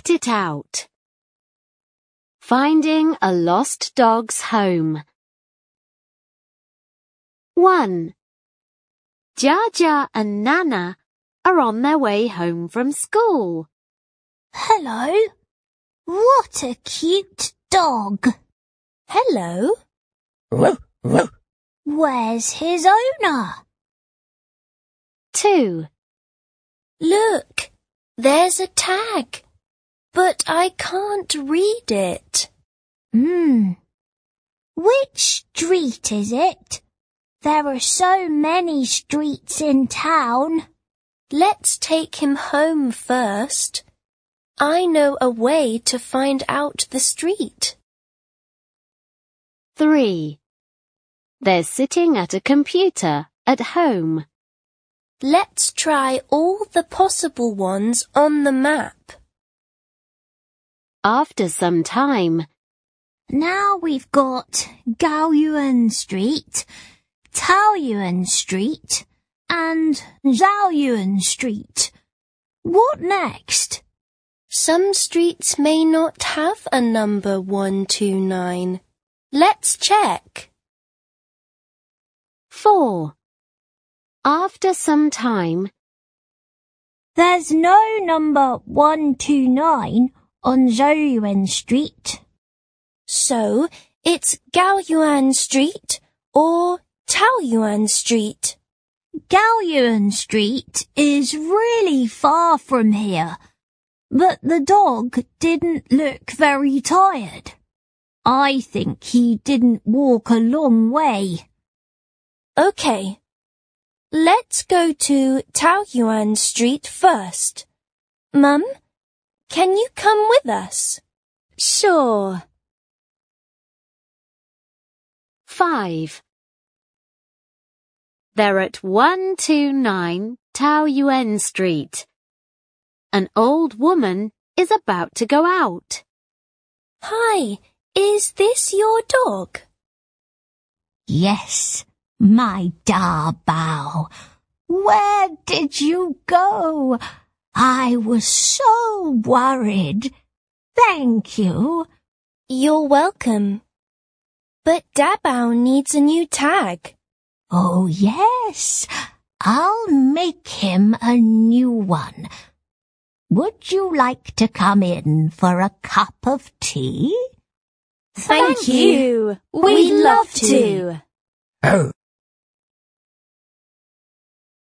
act it out. Finding a lost dog's home. 1. Jaja and Nana are on their way home from school. Hello. What a cute dog. Hello. Where's his owner? 2. Look, there's a tag, but I can't read it. Which street is it? There are so many streets in town. Let's take him home first. I know a way to find out the street. 3. They're sitting at a computer at home. Let's try all the possible ones on the map. After some time, Now we've got Gaoyuan Street, Taoyuan Street, and Zhaoyuan Street. What next? Some streets may not have a number 129. Let's check. 4. After some time, There's no number 129 on Zhaoyuan Street. So, it's Gaoyuan Street or Taoyuan Street. Gaoyuan Street is really far from here, but the dog didn't look very tired. I think he didn't walk a long way. Okay. Let's go to Taoyuan Street first. Mum, can you come with us? sure. 5. They're at 129 Taoyuan Street. An old woman is about to go out. Hi, is this your dog? Yes, my Da Bao. Where did you go? I was so worried. Thank you. You're welcome. But Dabao needs a new tag. Oh, yes. I'll make him a new one. Would you like to come in for a cup of tea? Thank you. We'd love to. Oh.